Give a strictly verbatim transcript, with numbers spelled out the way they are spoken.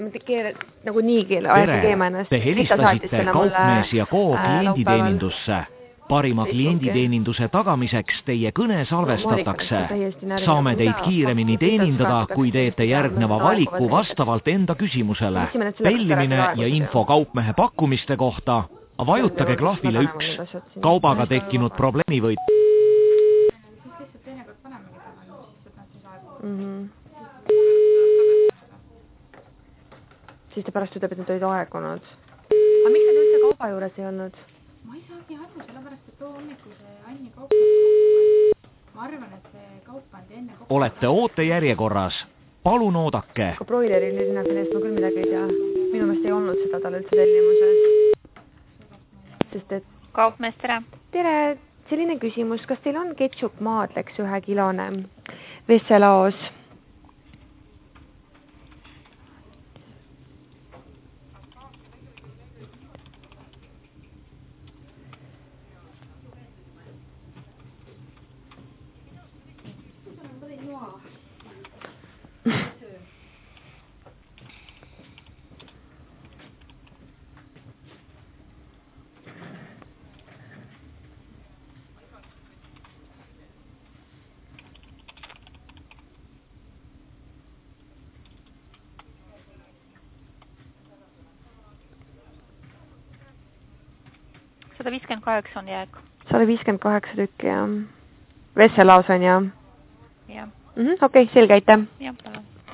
Keele, nagu nii keele, ajate keema ennast. Te helistasite Kaupmees ja Koo klienditeenindusse. Parima klienditeeninduse tagamiseks teie kõne salvestatakse. Saame teid kiiremini teenindada, kui teete järgneva valiku vastavalt enda küsimusele. Tellimine ja info kaupmehe pakkumiste kohta. Vajutage klahvile üks. Kaubaga tekkinud probleemi või... Mm-hmm. Siis ta pärast ütleb, et need olid aegunud. Aga miks need üldse kauba juures ei olnud? Ma ei saagi aru, sellepärast, et too hommiku see Anni kaup... Ma arvan, et see kaup pandi enne kokku. Olete ootejärjekorras. Palun oodake. Kui broileri linnaku neest ma küll midagi ei tea. Minu meelest ei olnud seda tal üldse tellimuses. Sest et... Kaupmees, tere. Tere. Selline küsimus. Kas teil on ketšup maadleks ühe kilone Vesselaos? sada viiskümmend kaheksa on jääk. sada viiskümmend kaheksa tükki, jah. Vesselaos on, jah? Jah. Mm-hmm, okei, okay, selge, aitäh. Jah.